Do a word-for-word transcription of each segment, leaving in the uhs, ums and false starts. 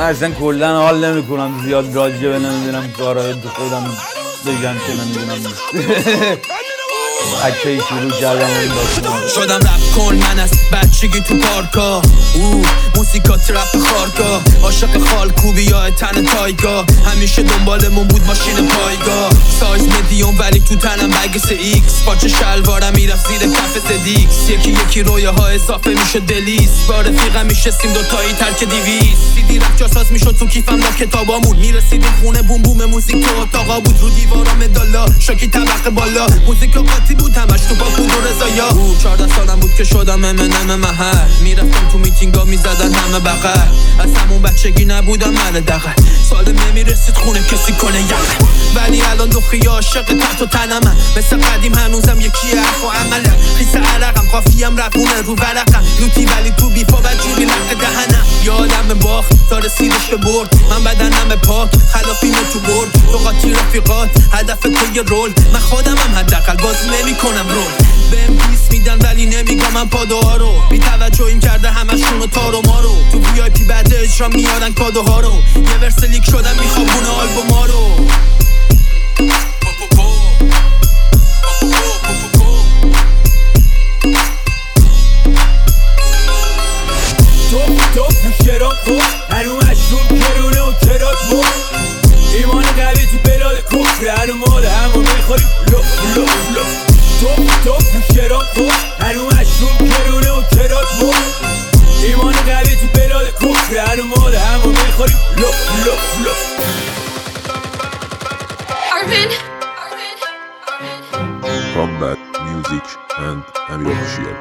من اصلا کلا حال نمیکنم زیاد راجع به نمیدونم کارهای خودم بگم که نمیدونم اکه شروع کردم این داستان شدم رپ کن من از بچگی تو پارکا او موسیقا ترپ خارکا عاشق خال کوبی یا تن تایگا همیشه دنبالمون بود ماشین پایگا سایز مدیوم ولی تو تنم بگس ایکس پاچه شلوارم میرفت زیر کف زدیکس یکی یکی رویه ها اضافه میشه دلیس با رفیقم میشستیم دوتایی ترک دیویس سیدی رفت جاساز میشد تو کیفم لا کتابامون میرسیدیم خونه بوم بوم موزیک تو اتاقا بود رو دیوارا مدالا شاکی طبقه بالا موزیک قاطی بود همش تو با بود و رضایا او چهارده سالم بود که شدم امنم محل میرفتم تو میتینگا میزدن همه بغل از همون بچگی نبودم من دقل سالم نمیرسید خونه کسی کنه یقل ولی الان دخی عاشق تحت و تنمم مثل قدیم هنوزم یکی حرف و عملم خیس عرقم قافیم رفونه رو ورقم لوتی ولی تو بیفا بدجوری لق دهنم یادم باخت تا رسیدش به برد من بدنم پاک خلافیم تو برد تو قاطی رفیقات هدف تو یه رول من خودمم حداقل بازی نمی کنم رول بهم پیس میدن ولی نمیگم من پادوها رو بی توجه این کرده همشونو تارو مارو تو وی آی پی بعد اجرا میارن کادوها رو یه ورس لیک شدم میخوابونه آلبوما رو شراب خود هنو مشروب کرونه و کرات بود ایمان قوی تو بلاد کفر هنو مال همو میخوری لف لف لف توف توف شراب خود هنو مشروب کرونه و کرات بود ایمان قوی تو بلاد کفر هنو مال همو میخوری لف لف لف Arvin Combat Music and Amir Official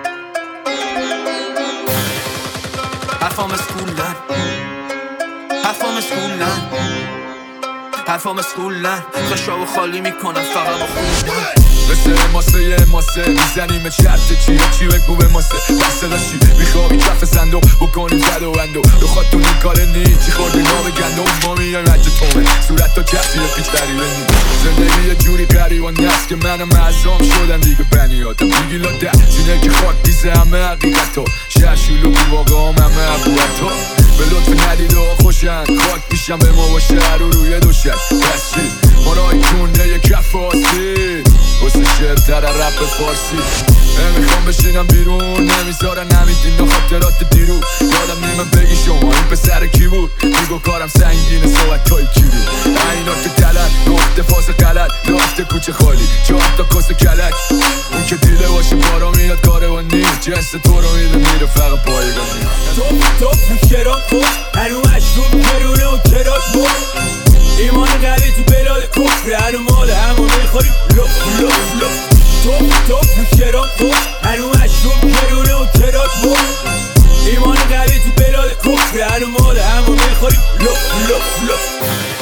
حرفام اسکولن حرفام اسکولن حرفام اسکولن خشا و خالی میکنم فقط با خوندن مثل ماسه یه ماسه میزنیم شرط چیه چی بگو به ماسه بسته داشتی میخوابی کف صندوق بکنیم زد و اندو رو خواهدون این کار نی چی خوردی ناب گندم ما میایم عجه تومه صورت تا کسی رو پیچ تریبه نی زندگی یه جوری قریبان نست که منم معظام شدن دیگه بنی آدم دیگی لاده زینه که خاک بیزه همه حقیقت ها شهشولو بو واقع هم همه عبوت ها به لطف ندید و خوشن خاک میشم به ما با شهر رو روی دوشک بس چی ما رای کنه یه کف آسی واسه شعر تر رپ فارسی نمیخوام بشینم بیرون نمیذارن نمیدین و خاطرات دیرو یادم نیمه بگی شما این پسر کی بود میگو کارم سنگینه صحبت تایی کی بود اینا تو تلت نقطه فاز غلط رفته کوچه خالی چهار تا کس کلک اون که دیده باشه بارا میاد کاروانی جنس تو رو میده میره فقط پایگانی توف توف شراب خود هنو مشروب کرونه و کرات بود ایمان قوی تو بلاد کفر هنو مال همو میخوری لف لف لف توف توف شراب خود هنو مشروب کرونه و کرات بود ایمان قوی تو بلاد کفر هنو مال همو میخوری لف لف لف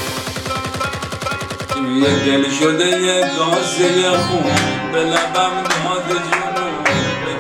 یه دل شده یه گازه خون به لبم ناد جنون به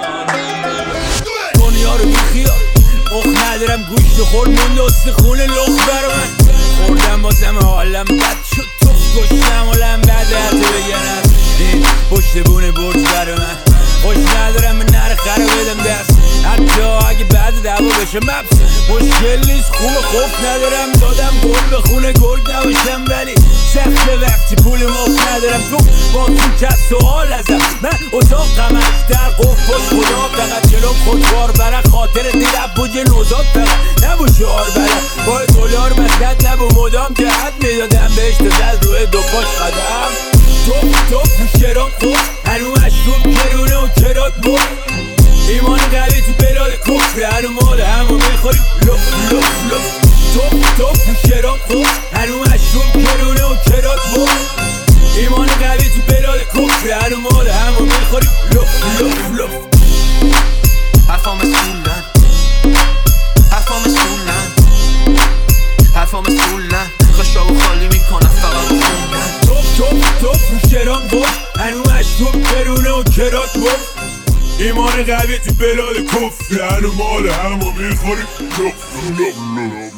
جنان دنیا رو بیخیال مخ ندارم گوشت خور مونده استخون لخ بر من خوردم بازم حالم بد شد توف گشتم حالم بده حتی بگن از این پشت بونه برد بر من خوش ندارم به نر خره بدم دست حتی اگه بعد دعوا بشه مبس مشکل نیست خوب خوف ندارم دادم گل به خونه گرد نباشم ولی سخت وقتی پول مفت ندارم تو با تو کس سوال ازم من اتاقم از در قف باش خدا فقط جلوم خودوار برن خاطر دیرب بود یه نوزاد فقط نبو شعار برن با دلار مسند نبو مدام جهت میدادم بهش دزد روی دو باش قدم توف توف شراب خود هنو مشروب کرونه و کرات بود ایمان قوی تو بلاد کفر هنو مال همو میخوری لف لف لف توف توف شراب خود هنو مشروب کرونه و کرات بود ایمان قوی تو بلاد کفر هنو مال همو میخوری لف لف لف حرفام اسکولن حرفام اسکولن حرفام اسکولن خشا و خالی میکنم فقط با خوندن توف توف توف شراب خود هنو مشروب کرونه و کرات بود ایمان قوی تو بلاد کفر هنو مال همو میخوری لف لف لف